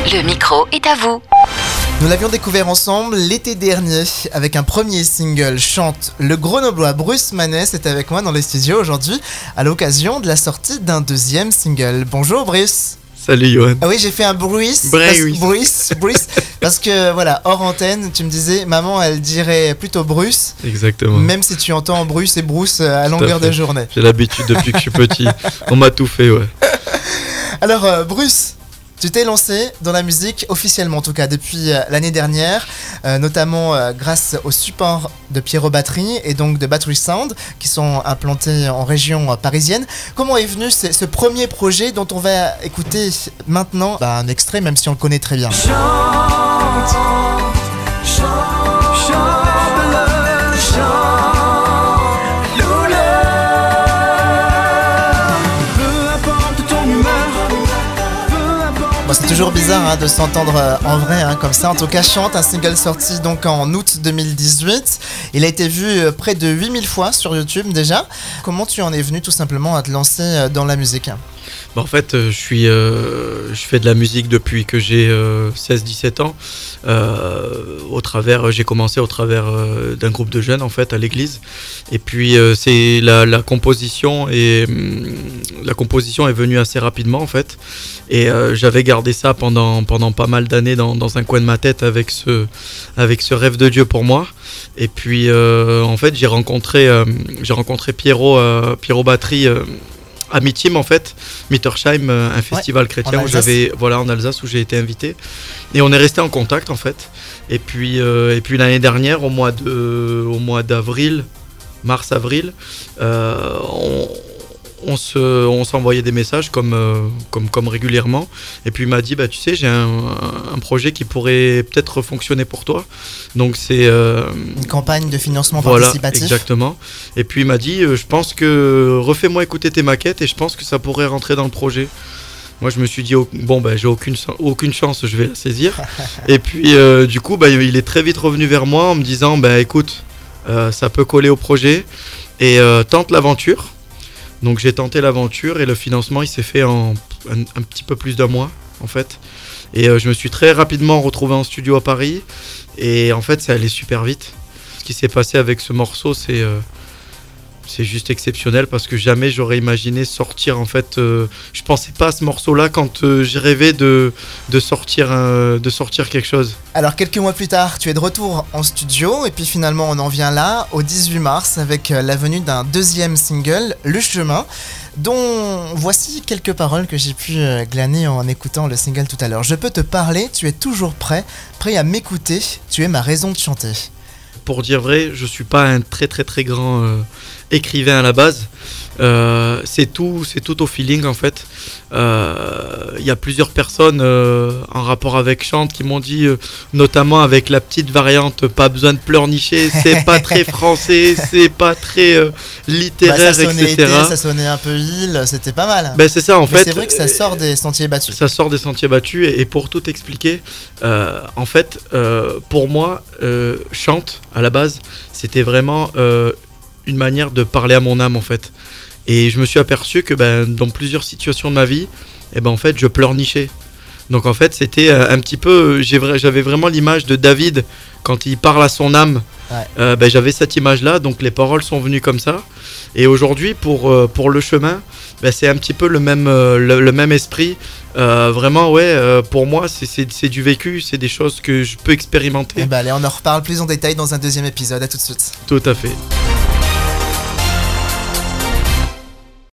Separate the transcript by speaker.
Speaker 1: Le micro est à vous.
Speaker 2: Nous l'avions découvert ensemble l'été dernier avec un premier single, Chante. Le Grenoblois Bruce Manès est avec moi dans les studios aujourd'hui à l'occasion de la sortie d'un deuxième single. Bonjour Bruce.
Speaker 3: Salut Johan.
Speaker 2: Ah oui, j'ai fait un Bruce. Bruce. Parce que voilà, hors antenne, tu me disais, maman elle dirait plutôt Bruce.
Speaker 3: Exactement.
Speaker 2: Même si tu entends Bruce et Bruce à longueur de journée.
Speaker 3: J'ai l'habitude depuis que je suis petit. On m'a tout fait, ouais.
Speaker 2: Alors Bruce, tu t'es lancé dans la musique officiellement en tout cas depuis l'année dernière, notamment grâce au support de Pierrot Battery et donc de Battery Sound qui sont implantés en région parisienne. Comment est venu ce premier projet dont on va écouter maintenant un extrait même si on le connaît très bien. C'est toujours bizarre de s'entendre en vrai comme ça. En tout cas, Chante, un single sorti donc en août 2018. Il a été vu près de 8000 fois sur YouTube déjà. Comment tu en es venu tout simplement à te lancer dans la musique ?
Speaker 3: En fait, je fais de la musique depuis que j'ai 16-17 ans. J'ai commencé au travers d'un groupe de jeunes en fait à l'église. Et puis c'est la composition est venue assez rapidement en fait. Et j'avais gardé ça pendant pas mal d'années dans un coin de ma tête avec ce rêve de Dieu pour moi. Et puis en fait j'ai rencontré Pierrot Battery. À Mittim en fait, Mittersheim, un festival chrétien en Alsace où j'ai été invité et on est resté en contact en fait. Et puis l'année dernière au mois d'avril, mars-avril, on s'envoyait des messages comme régulièrement. Et puis il m'a dit tu sais j'ai un projet qui pourrait peut-être fonctionner pour toi. Donc c'est
Speaker 2: une campagne de financement participatif.
Speaker 3: Exactement. Et puis il m'a dit je pense que refais-moi écouter tes maquettes et je pense que ça pourrait rentrer dans le projet. Moi je me suis dit j'ai aucune chance, je vais la saisir. Et puis du coup il est très vite revenu vers moi en me disant écoute ça peut coller au projet et tente l'aventure. Donc j'ai tenté l'aventure et le financement il s'est fait en un petit peu plus d'un mois en fait. Et je me suis très rapidement retrouvé en studio à Paris et en fait ça allait super vite. Ce qui s'est passé avec ce morceau c'est juste exceptionnel parce que jamais j'aurais imaginé sortir en fait. Je pensais pas à ce morceau-là quand j'ai rêvé de sortir quelque chose. Alors quelques mois plus tard, tu es de retour en studio et puis finalement on en vient là au 18 mars avec la venue d'un deuxième single, Le Chemin, dont voici quelques paroles que j'ai pu glaner en écoutant le single tout à l'heure. Je peux te parler, tu es toujours prêt à m'écouter, tu es ma raison de chanter. Pour dire vrai, je suis pas un très très très grand écrivain à la base. C'est tout au feeling en fait. Y a plusieurs personnes en rapport avec Chante qui m'ont dit, notamment avec la petite variante, pas besoin de pleurnicher, c'est pas très français, c'est pas très littéraire, ça sonnait etc. Ça sonnait un peu île, c'était pas mal. C'est ça en fait. C'est vrai que ça sort des sentiers battus. Ça sort des sentiers battus et pour tout expliquer, en fait, pour moi, Chante à la base, c'était vraiment une manière de parler à mon âme en fait. Et je me suis aperçu que dans plusieurs situations de ma vie, en fait, je pleurnichais. Donc en fait, c'était un petit peu, j'avais vraiment l'image de David quand il parle à son âme. Ouais. J'avais cette image-là, donc les paroles sont venues comme ça. Et aujourd'hui, pour Le Chemin, c'est un petit peu le même esprit. Vraiment, pour moi, c'est du vécu, c'est des choses que je peux expérimenter. Allez, on en reparle plus en détail dans un deuxième épisode. À tout de suite. Tout à fait.